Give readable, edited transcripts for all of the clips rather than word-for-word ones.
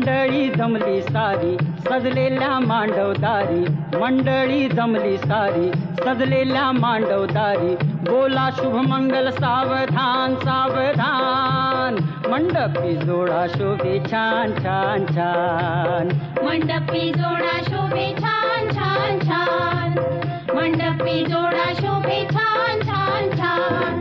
मंडळी जमली सारी सजलेल्या मांडवदारी, मंडळी जमली सारी सजलेल्या मांडवदारी, बोला शुभमंगल सावधान सावधान, मंडपी जोडा शोभे छान छान छान, मंडपी जोडा शोभे छान छान छान, मंडपी जोडा शोभे छान छान छान.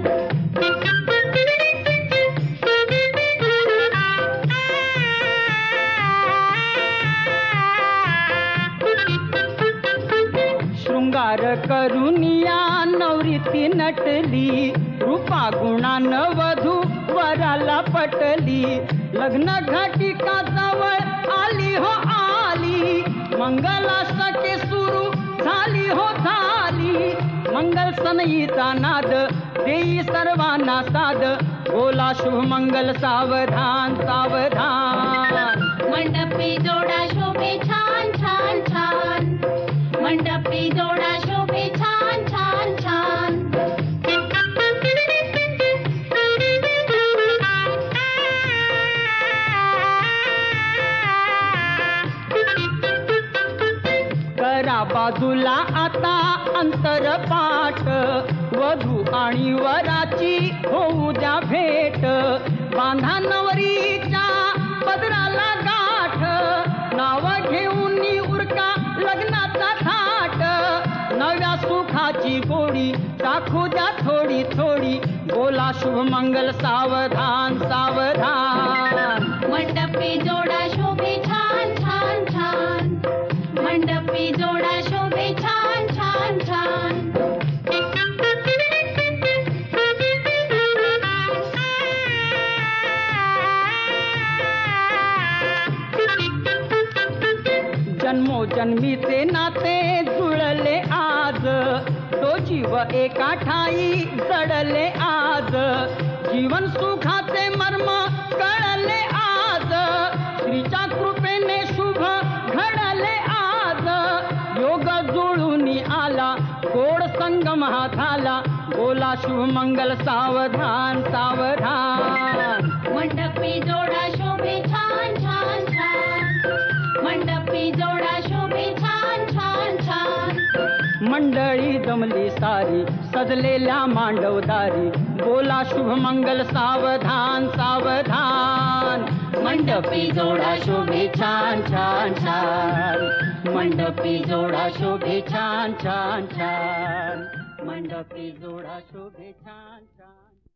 शृंगार करुनिया नवरीती नटली, रूपा गुणान वधू वराला पटली, लग्न घटिका जवळ आली हो आली, मंगलाष्टके सुरू झाली हो झाली, मंगल सनईचा नाद देई सर्वांना साद, बोला शुभमंगल सावधान सावधान, मंडपी जोडा शोभे छान छान छान, मंडपी जोडा शोभे छान छान छान. करा बाजूला आता अंतरपाठ, वधू आणि वराची होऊ द्या भेट, बांधा नवरीच्या पदराला गाठ, नाव घेऊन उरका लग्नाचा थाट, नव्या सुखाची गोडी टाकू द्या थोडी थोडी, बोला शुभमंगल सावधान सावधान, मंडपी जोडा शोभे छान छान छान, मंडपी जोडा शोभे छान छान छान. जन्मोजन्मीचे नाते जुळले आज, तो जीव एका ठाई जडले आज, जीवन सुखाचे मर्म कळले आज, श्रीच्या कृपेने शुभ घडले आज, योग जुळून आला गोड संगम हा झाला, बोला शुभमंगल सावधान सावधान, मंडपी जोडा शोभे छान छान छान, मंडपी जोडा शोभे छान छान छान. मंडळी जमली सारी सजलेल्या मांडवदारी, बोला शुभमंगल सावधान सावधान, मंडपी जोडा शोभे छान छान छान, मंडपी जोडा शोभे छान छान छान, मंडपी जोडा शोभे छान छान.